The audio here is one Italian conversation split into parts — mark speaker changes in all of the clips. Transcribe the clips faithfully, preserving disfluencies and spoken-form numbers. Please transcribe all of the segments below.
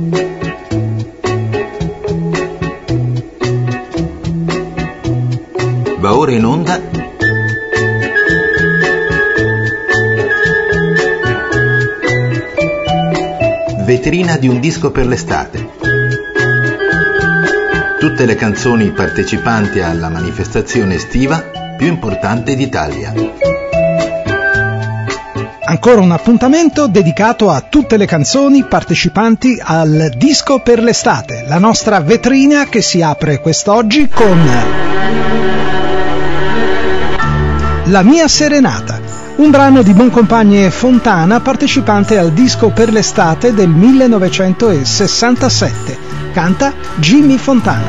Speaker 1: Va ora in onda Vetrina di un disco per l'estate. Tutte le canzoni partecipanti alla manifestazione estiva più importante d'Italia.
Speaker 2: Ancora un appuntamento dedicato a tutte le canzoni partecipanti al Disco per l'estate, la nostra vetrina che si apre quest'oggi con La mia serenata, un brano di Boncompagni e Fontana partecipante al Disco per l'estate del millenovecentosessantasette. Canta Jimmy Fontana.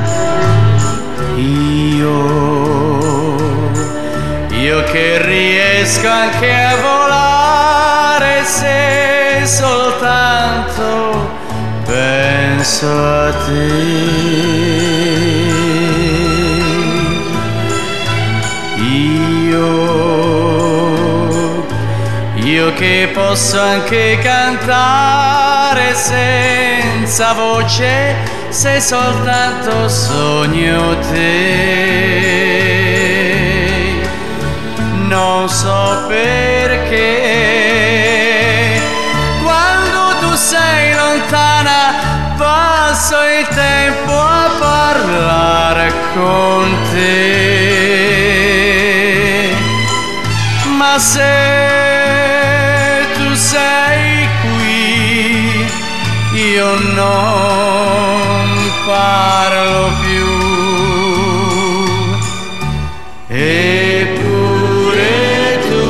Speaker 3: Io, io che riesco anche a volare se soltanto penso a te. Io che posso anche cantare senza voce se soltanto sogno te. Non so perché quando tu sei lontana passo il tempo a parlare con te. Ma se sei qui, io non parlo più. Eppure tu,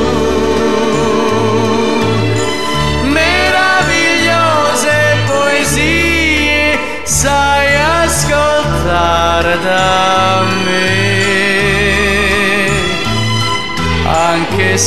Speaker 3: meravigliose poesie sai ascoltare da me, anche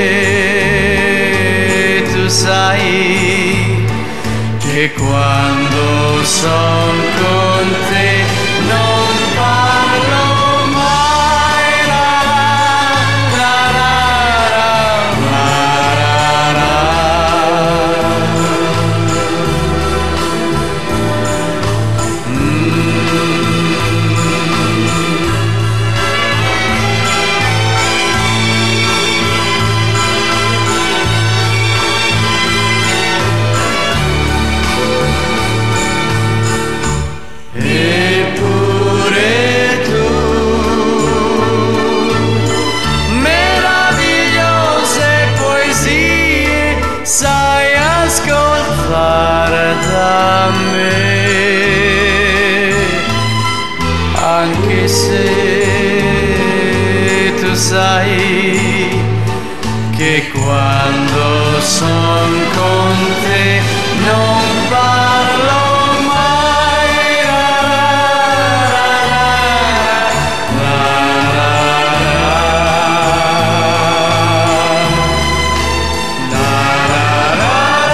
Speaker 3: se tu sai che quando son con te non parlo mai. La la la la la la la. Da me, anche se tu sai che quando son con te non parlo mai. La la la la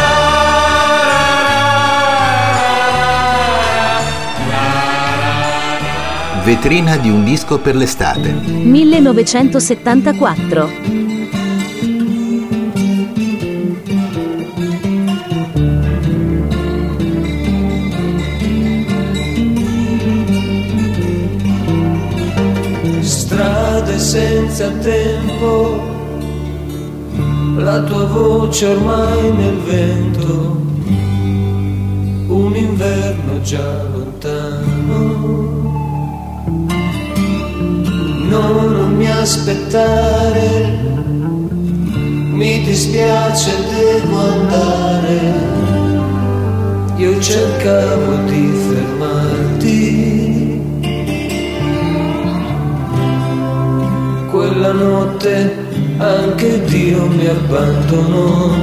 Speaker 3: la.
Speaker 1: Vetrina di un disco per l'estate.
Speaker 4: millenovecentosettantaquattro.
Speaker 5: Strade senza tempo, la tua voce ormai nel vento, un inverno già lontano. No, non mi aspettare, mi dispiace, devo andare. Io cercavo di fermarti, quella notte anche Dio mi abbandonò.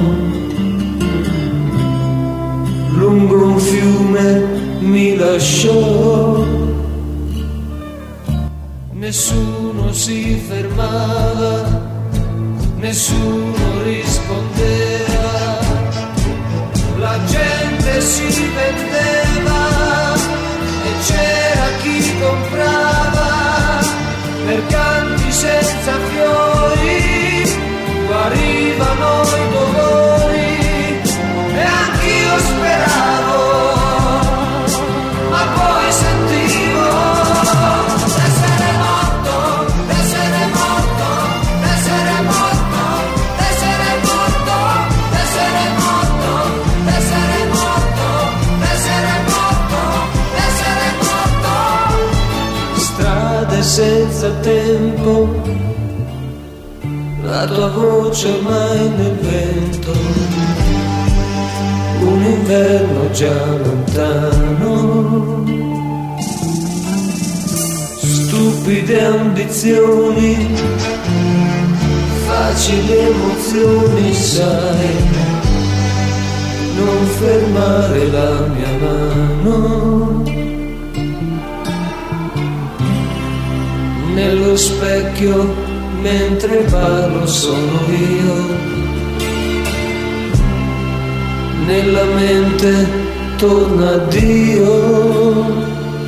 Speaker 5: Lungo un fiume mi lasciò, nessuno si fermava, nessuno rispondeva, la gente si vendeva e c'era chi comprava, mercanti senza fiori, guarivano i dolori e anch'io speravo senza tempo, la tua voce ormai nel vento, un inverno già lontano, stupide ambizioni, facili emozioni, sai, non fermare la mia mano. Nello specchio mentre parlo sono io, nella mente torna Dio.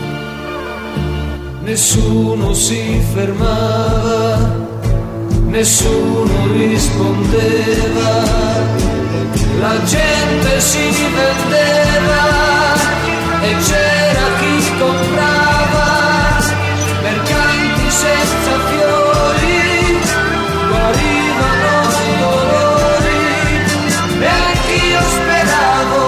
Speaker 5: Nessuno si fermava, nessuno rispondeva, la gente si vendeva e c'era chi comprava, mercanti senza fiori, guarivano i dolori e anch'io speravo,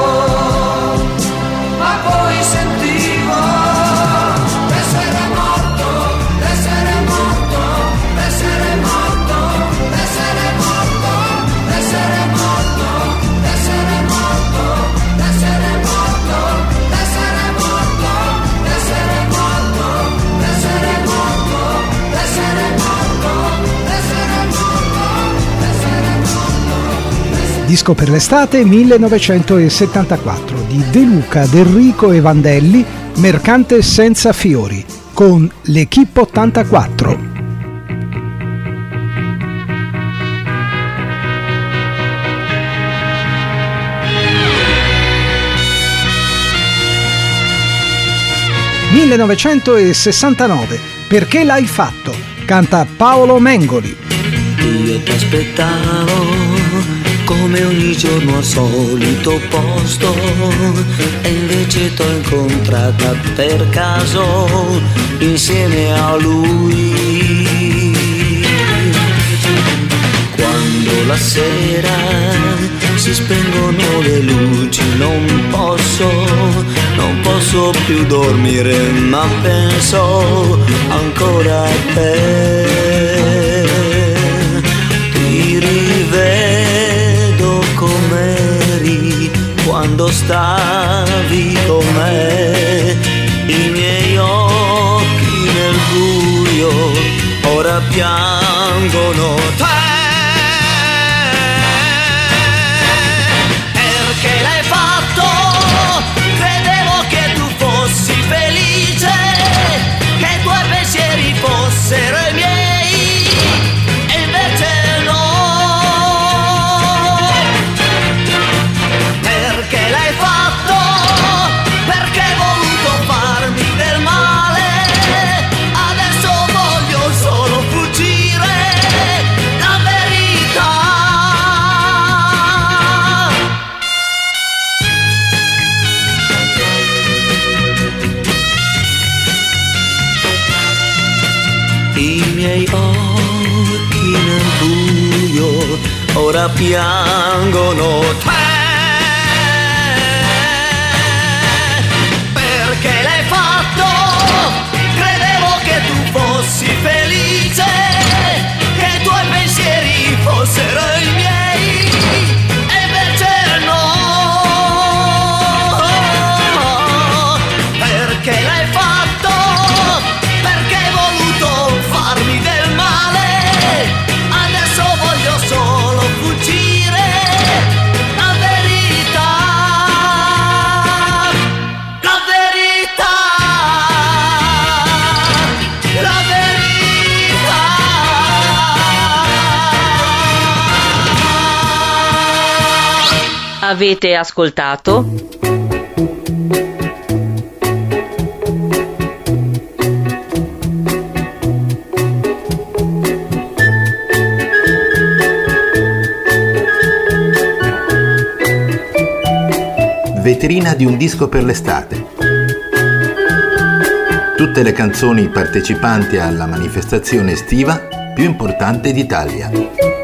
Speaker 5: ma poi sentivo d'essere morto, d'essere morto, d'essere morto, d'essere morto, d'essere morto, d'essere morto, d'essere morto, d'essere morto, d'essere morto, d'essere morto, d'essere morto, d'essere morto, d'essere morto.
Speaker 2: Disco per l'estate millenovecentosettantaquattro di De Luca, D'Enrico e Vandelli, Mercante senza fiori, con l'Equipe ottantaquattro. millenovecentosessantanove, Perché l'hai fatto? Canta Paolo Mengoli.
Speaker 4: Io ti aspettavo come ogni giorno al solito posto e invece t'ho incontrata per caso insieme a lui. Quando la sera si spengono le luci non posso, non posso più dormire, ma penso ancora a te. Ti rivedo com'eri quando stavi con me, i miei occhi nel buio ora piangono te. Perché l'hai fatto? Credevo che tu fossi felice, che i tuoi pensieri fossero i miei, e invece no. Perché l'hai fatto? Perché hai voluto farmi del male, adesso voglio solo fuggire la verità. I miei occhi nel buio ora piangono te. Perché l'hai fatto? Credevo che tu fossi felice, che i tuoi pensieri fossero i miei, e invece no. Perché l'hai fatto? Perché hai voluto farmi del male, adesso voglio solo fuggire la verità, la verità, la verità.
Speaker 6: Avete ascoltato
Speaker 1: Vetrina di un disco per l'estate. Tutte le canzoni partecipanti alla manifestazione estiva più importante d'Italia.